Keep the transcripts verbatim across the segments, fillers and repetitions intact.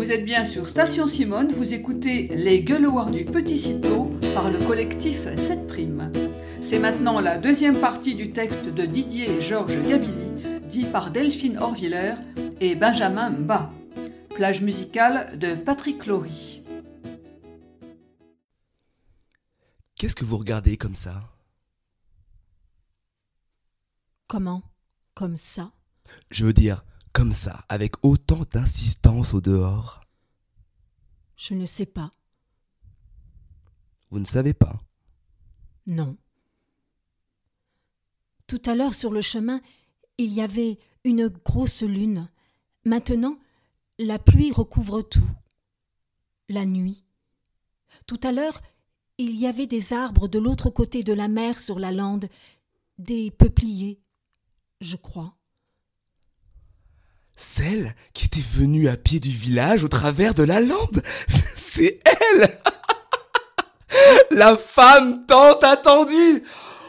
Vous êtes bien sur Station Simone, vous écoutez Les Gueuloirs du Petit Citeaux par le collectif sept prime. C'est maintenant la deuxième partie du texte de Didier Georges Gabilly, dit par Delphine Horviller et Benjamin Mba. Plage musicale de Patrick Laurie. Qu'est-ce que vous regardez comme ça ? Comment ? Comme ça ? Je veux dire, comme ça, avec autant d'insistance au dehors. Je ne sais pas. Vous ne savez pas ? Non. Tout à l'heure sur le chemin, il y avait une grosse lune. Maintenant, la pluie recouvre tout. La nuit. Tout à l'heure, il y avait des arbres de l'autre côté de la mer sur la lande, des peupliers, je crois. Celle qui était venue à pied du village au travers de la lande, c'est elle. La femme tant attendue.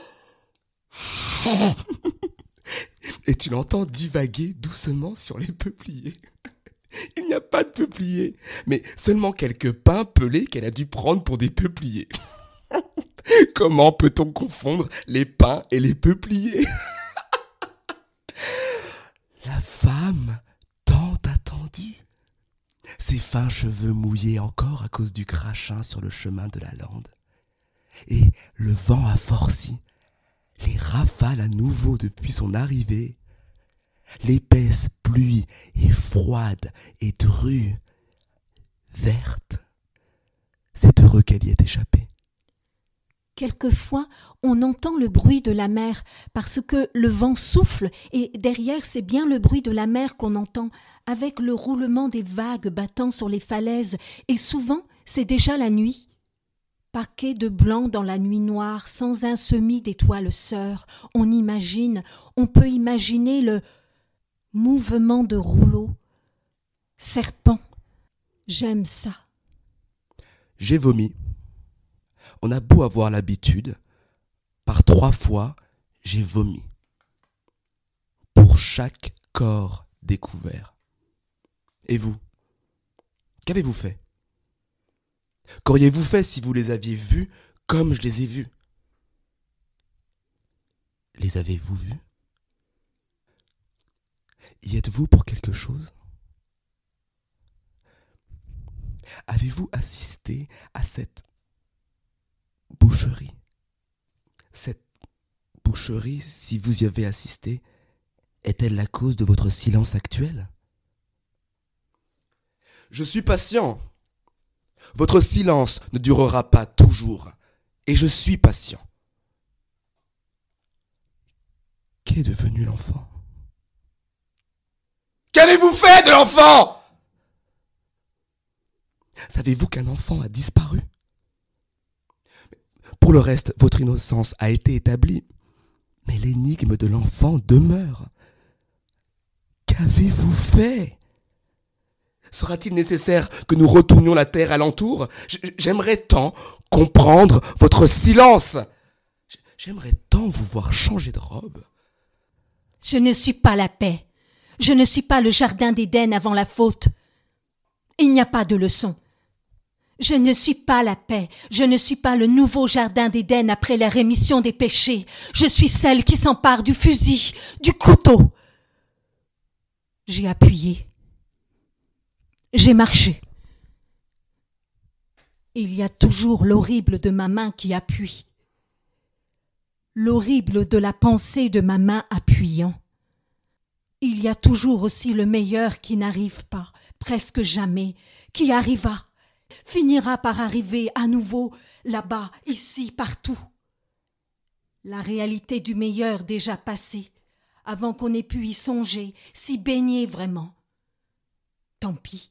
Et tu l'entends divaguer doucement sur les peupliers. Il n'y a pas de peupliers, mais seulement quelques pins pelés qu'elle a dû prendre pour des peupliers. Comment peut-on confondre les pins et les peupliers ? La femme tant attendue. Ses fins cheveux mouillés encore à cause du crachin sur le chemin de la lande. Et le vent a forci, les rafales à nouveau depuis son arrivée. L'épaisse pluie est froide et drue, verte. C'est heureux qu'elle y ait échappé. Quelquefois, on entend le bruit de la mer parce que le vent souffle et derrière, c'est bien le bruit de la mer qu'on entend avec le roulement des vagues battant sur les falaises et souvent, c'est déjà la nuit. Paquet de blanc dans la nuit noire, sans un semis d'étoiles sœurs, on imagine, on peut imaginer le mouvement de rouleau, serpent. J'aime ça. J'ai vomi. On a beau avoir l'habitude, par trois fois, j'ai vomi. Pour chaque corps découvert. Et vous ? Qu'avez-vous fait ? Qu'auriez-vous fait si vous les aviez vus comme je les ai vus ? Les avez-vous vus ? Y êtes-vous pour quelque chose ? Avez-vous assisté à cette boucherie ? Cette boucherie, si vous y avez assisté, est-elle la cause de votre silence actuel ? Je suis patient. Votre silence ne durera pas toujours, et je suis patient. Qu'est devenu l'enfant ? Qu'avez-vous fait de l'enfant ? Savez-vous qu'un enfant a disparu ? Pour le reste, votre innocence a été établie, mais l'énigme de l'enfant demeure. Qu'avez-vous fait ? Sera-t-il nécessaire que nous retournions la terre alentour ? J'aimerais tant comprendre votre silence. J'aimerais tant vous voir changer de robe. Je ne suis pas la paix. Je ne suis pas le jardin d'Éden avant la faute. Il n'y a pas de leçon. Je ne suis pas la paix, je ne suis pas le nouveau jardin d'Éden après la rémission des péchés. Je suis celle qui s'empare du fusil, du couteau. J'ai appuyé. J'ai marché. Il y a toujours l'horrible de ma main qui appuie. L'horrible de la pensée de ma main appuyant. Il y a toujours aussi le meilleur qui n'arrive pas, presque jamais, qui arriva. Finira par arriver à nouveau, là-bas, ici, partout. La réalité du meilleur déjà passé, avant qu'on ait pu y songer, s'y baigner vraiment. Tant pis.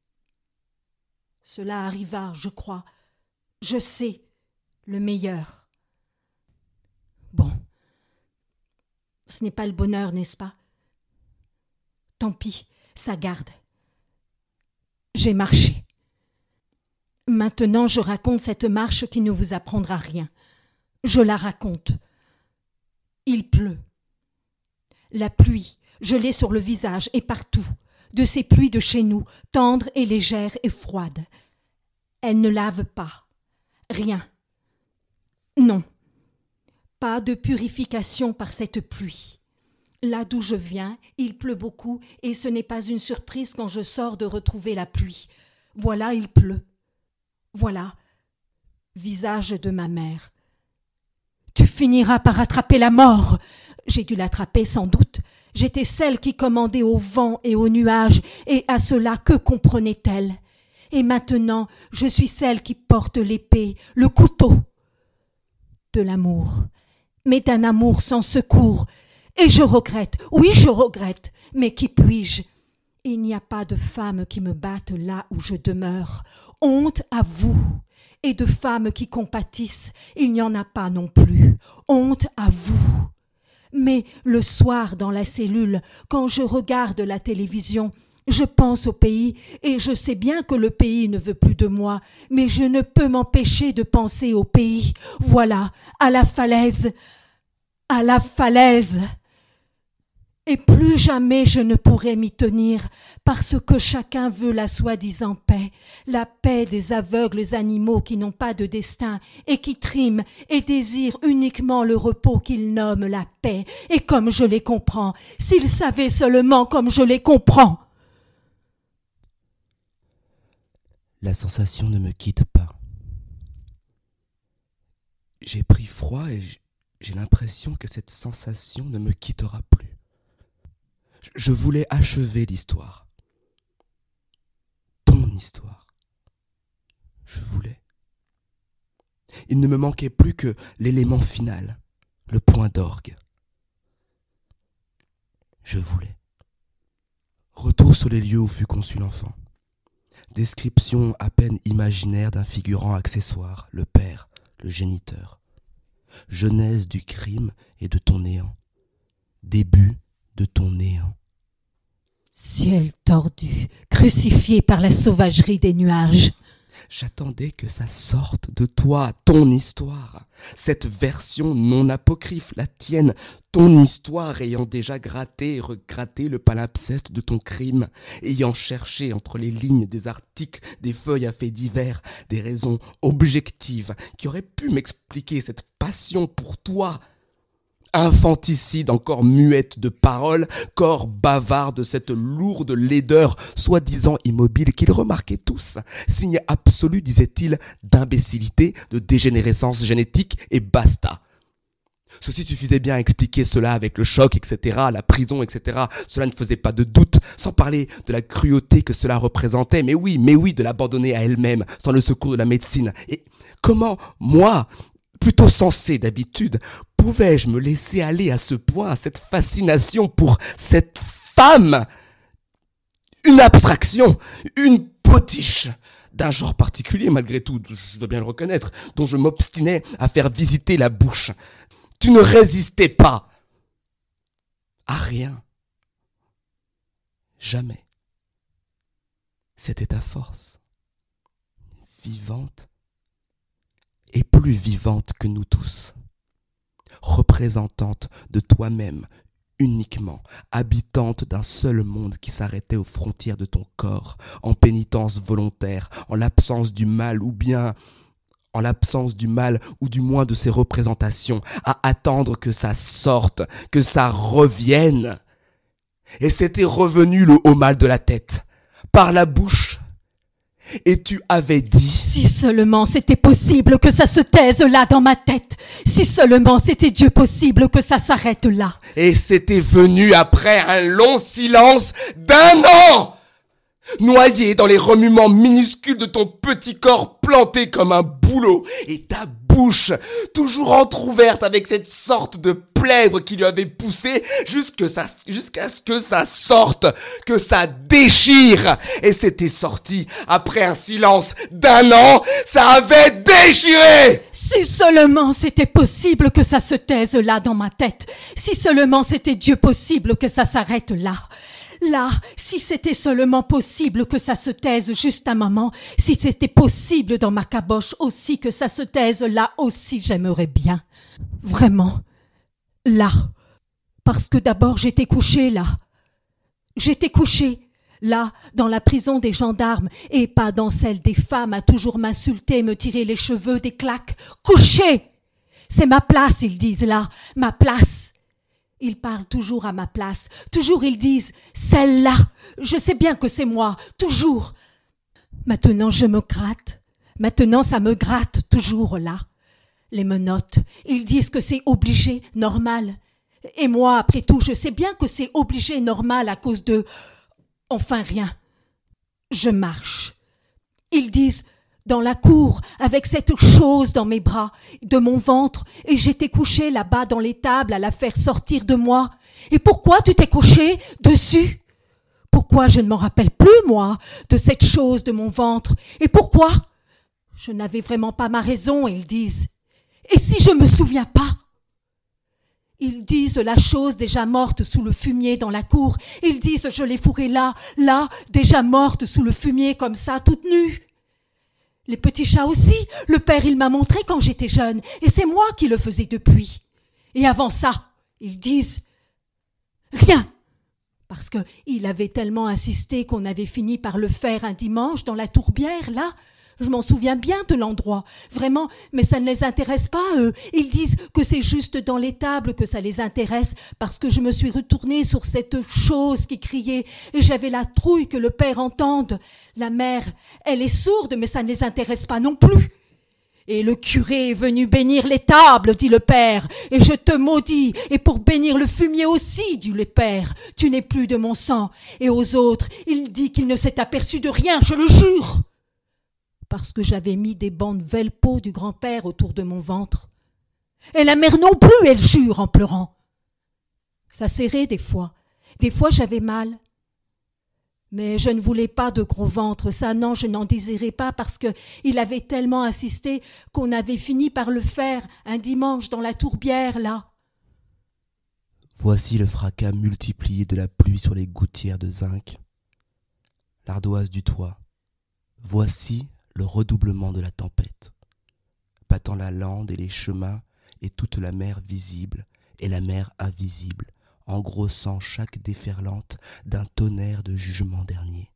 Cela arriva, je crois, je sais, le meilleur. Bon, ce n'est pas le bonheur, n'est-ce pas ? Tant pis, ça garde. J'ai marché. Maintenant, je raconte cette marche qui ne vous apprendra rien. Je la raconte. Il pleut. La pluie, je l'ai sur le visage et partout. de ces pluies de chez nous, tendres et légères et froides. Elles ne lavent pas. Rien. Non. Pas de purification par cette pluie. Là d'où je viens, il pleut beaucoup et ce n'est pas une surprise quand je sors de retrouver la pluie. Voilà, il pleut. Voilà. Visage de ma mère. Tu finiras par attraper la mort. J'ai dû l'attraper sans doute. J'étais celle qui commandait au vent et aux nuages, et à cela que comprenait-elle? Et maintenant, je suis celle qui porte l'épée, le couteau de l'amour, mais d'un amour sans secours. Et je regrette, oui je regrette, mais qui puis-je? Il n'y a pas de femmes qui me battent là où je demeure. Honte à vous. Et de femmes qui compatissent, il n'y en a pas non plus. Honte à vous. Mais le soir dans la cellule, quand je regarde la télévision, je pense au pays et je sais bien que le pays ne veut plus de moi, mais je ne peux m'empêcher de penser au pays. Voilà, à la falaise, à la falaise. Et plus jamais je ne pourrai m'y tenir, parce que chacun veut la soi-disant paix, la paix des aveugles animaux qui n'ont pas de destin et qui triment et désirent uniquement le repos qu'ils nomment la paix. Et comme je les comprends, s'ils savaient seulement comme je les comprends. La sensation ne me quitte pas. J'ai pris froid et j'ai l'impression que cette sensation ne me quittera plus. Je voulais achever l'histoire. Ton histoire. Je voulais. Il ne me manquait plus que l'élément final, le point d'orgue. Je voulais. Retour sur les lieux où fut conçu l'enfant. Description à peine imaginaire d'un figurant accessoire, le père, le géniteur. Genèse du crime et de ton néant. Début de ton néant. Ciel tordu, crucifié par la sauvagerie des nuages. J'attendais que ça sorte de toi, ton histoire. Cette version non apocryphe, la tienne, ton histoire ayant déjà gratté et regratté le palimpseste de ton crime, ayant cherché entre les lignes des articles, des feuilles à faits divers, des raisons objectives qui auraient pu m'expliquer cette passion pour toi. Infanticide encore muette de paroles, corps bavard de cette lourde laideur, soi-disant immobile, qu'ils remarquaient tous, signe absolu, disait-il, d'imbécilité, de dégénérescence génétique, et basta. Ceci suffisait bien à expliquer cela avec le choc, et cetera, la prison, et cetera. Cela ne faisait pas de doute, sans parler de la cruauté que cela représentait, mais oui, mais oui, de l'abandonner à elle-même, sans le secours de la médecine. Et comment, moi, plutôt sensé d'habitude, pouvais-je me laisser aller à ce point, à cette fascination pour cette femme? Une abstraction, une potiche d'un genre particulier malgré tout, je dois bien le reconnaître, dont je m'obstinais à faire visiter la bouche. Tu ne résistais pas à rien. Jamais. C'était ta force, vivante et plus vivante que nous tous. Représentante de toi-même uniquement, habitante d'un seul monde qui s'arrêtait aux frontières de ton corps, en pénitence volontaire, en l'absence du mal ou bien en l'absence du mal ou du moins de ses représentations, à attendre que ça sorte, que ça revienne. Et c'était revenu le haut mal de la tête, par la bouche. Et tu avais dit... Si seulement c'était possible que ça se taise là dans ma tête. Si seulement c'était Dieu possible que ça s'arrête là. Et c'était venu après un long silence d'un an, noyé dans les remuements minuscules de ton petit corps planté comme un bouleau, et ta bouche, toujours entr'ouverte avec cette sorte de plèvre qui lui avait poussé jusqu'à ça, jusqu'à ce que ça sorte, que ça déchire. Et c'était sorti après un silence d'un an, ça avait déchiré. Si seulement c'était possible que ça se taise là dans ma tête. Si seulement c'était Dieu possible que ça s'arrête là. Là, si c'était seulement possible que ça se taise juste un moment, si c'était possible dans ma caboche aussi que ça se taise là aussi, j'aimerais bien. Vraiment. Là. Parce que d'abord j'étais couchée là. J'étais couchée. là, dans la prison des gendarmes, et pas dans celle des femmes à toujours m'insulter, me tirer les cheveux, des claques. Couchez! C'est ma place, ils disent là, ma place. Ils parlent toujours à ma place, toujours ils disent « celle-là ». Je sais bien que c'est moi, toujours. Maintenant je me gratte, maintenant ça me gratte, toujours là. Les menottes, ils disent que c'est obligé, normal. Et moi, après tout, je sais bien que c'est obligé, normal à cause de... Enfin rien. Je marche. Ils disent... Dans la cour, avec cette chose dans mes bras, de mon ventre, et j'étais couchée là-bas dans l'étable à la faire sortir de moi. Et pourquoi tu t'es couchée dessus? Pourquoi je ne m'en rappelle plus, moi, de cette chose de mon ventre? Et pourquoi? Je n'avais vraiment pas ma raison, ils disent. Et si je me souviens pas? Ils disent la chose déjà morte sous le fumier dans la cour. Ils disent je l'ai fourrée là, là, déjà morte sous le fumier comme ça, toute nue. Les petits chats aussi, le père il m'a montré quand j'étais jeune, et c'est moi qui le faisais depuis. Et avant ça, ils disent rien, parce que il avait tellement insisté qu'on avait fini par le faire un dimanche dans la tourbière, là. Je m'en souviens bien de l'endroit, vraiment, mais ça ne les intéresse pas, eux. Ils disent que c'est juste dans l'étable que ça les intéresse, parce que je me suis retournée sur cette chose qui criait, et j'avais la trouille que le père entende. La mère, elle est sourde, mais ça ne les intéresse pas non plus. Et le curé est venu bénir l'étable, dit le père, et je te maudis, et pour bénir le fumier aussi, dit le père, tu n'es plus de mon sang. Et aux autres, il dit qu'il ne s'est aperçu de rien, je le jure. Parce que j'avais mis des bandes velpeau du grand-père autour de mon ventre. Et la mère non plus, elle jure en pleurant. Ça serrait des fois. Des fois, j'avais mal. Mais je ne voulais pas de gros ventre. Ça, non, je n'en désirais pas parce que il avait tellement insisté qu'on avait fini par le faire un dimanche dans la tourbière, là. Voici le fracas multiplié de la pluie sur les gouttières de zinc, l'ardoise du toit. Voici le redoublement de la tempête, battant la lande et les chemins et toute la mer visible et la mer invisible, engrossant chaque déferlante d'un tonnerre de jugement dernier.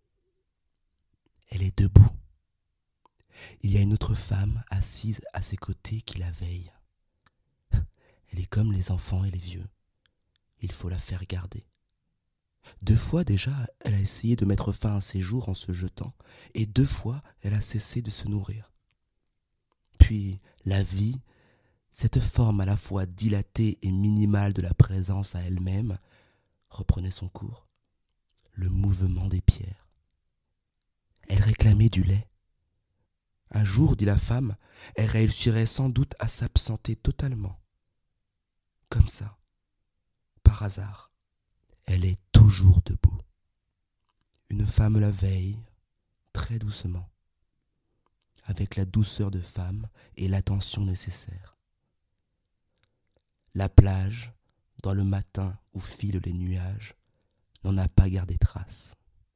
Elle est debout. Il y a une autre femme assise à ses côtés qui la veille. Elle est comme les enfants et les vieux. Il faut la faire garder. Deux fois déjà, elle a essayé de mettre fin à ses jours en se jetant, et deux fois, elle a cessé de se nourrir. Puis, la vie, cette forme à la fois dilatée et minimale de la présence à elle-même, reprenait son cours, le mouvement des pierres. Elle réclamait du lait. Un jour, dit la femme, elle réussirait sans doute à s'absenter totalement. Comme ça, par hasard. Elle est toujours debout. Une femme la veille, très doucement, avec la douceur de femme et l'attention nécessaire. La plage, dans le matin où filent les nuages, n'en a pas gardé trace.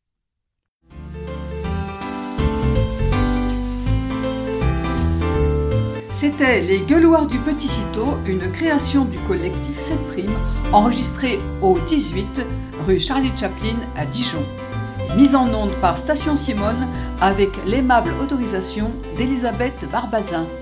C'était Les Gueuloirs du Petit Citeaux, une création du collectif sept prime, enregistrée au dix-huit rue Charlie Chaplin à Dijon. Mise en onde par Station Simone avec l'aimable autorisation d'Elisabeth Barbazin.